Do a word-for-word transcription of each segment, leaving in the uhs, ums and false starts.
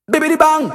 Bibbidi bang.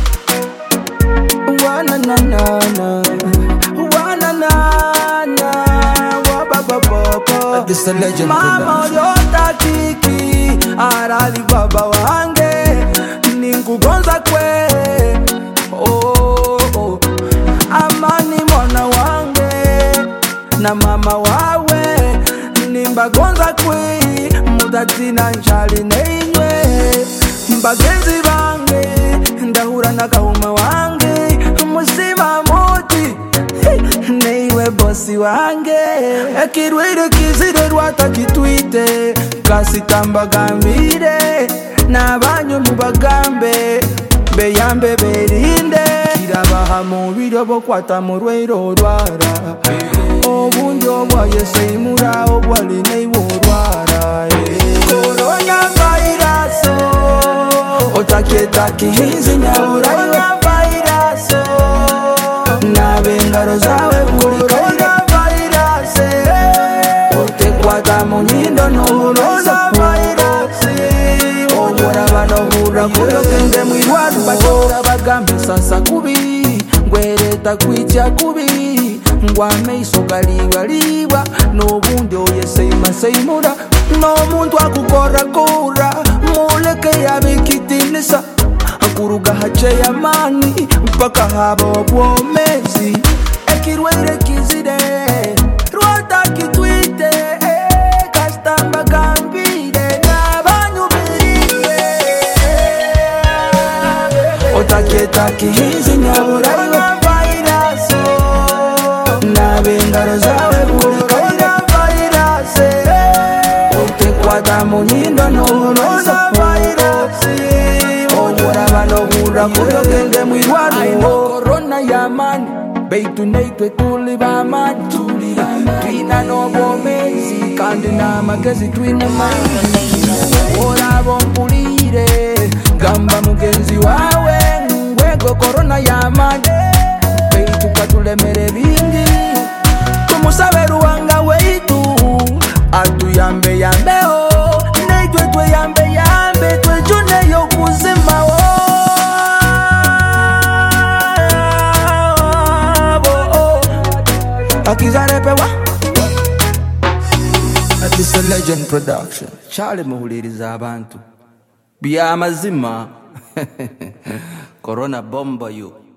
Wa na na na na. Wa na na na. Wa ba ba ba ba. This a legend. Mama yota kiki. Arali baba wange. Ninkugonza kwe. Oh oh. Amani mwana wange. Na mama wawe. Nimbagonza kwe. Mudatina nchali neinywe. Bagenzi bange ndahura nakahuma wange musima muti neiwe bosi wange ekirwire kizire rwata kitwite kasitamba gambire nabanyu mubagambe beyambe berinde kirabaha mu biro bokwata mu rwero rwara obunjo bwaye seimura obwali neiwo rwara corona virus otaketa kihinzi nyabura virus nabengaro zawe kuri corona virus otekwata mu nyindo n'uburoza virus obora banohura kuyo kende mwirwaru batora bagambe sasa kubi ngwereta kwica kubi ngwame isogaliwa liwa n'obundi oye seima seimura n'omuntu akukora kura muleke yabikitinisa akuruga hace yamani mpaka habo bwomezi ekirwere kizire rwata kitwite kastamba gambire nabanyu birinde otaketa kihinzi nyabura virus nabengaro zawe kuri corona virus otekwata mu nyindo n'uburoza virus obora banohura kuyo kende mwirwaru corona yamani beitu neitwe tuli bamani twina n'obwomezi kandi n'amagezi twina mangi orabo mpulire gamba mugenzi wawe ngwego corona yamani beitu katulemere bingi tumusabe ruwanga weitu atuyambe yambeo neitwe tweyambe yambe twejuneyo kuzima wo akizarepewa. This a legend production. Charlie muhuliriza abantu byamazima. Corona bomba yo.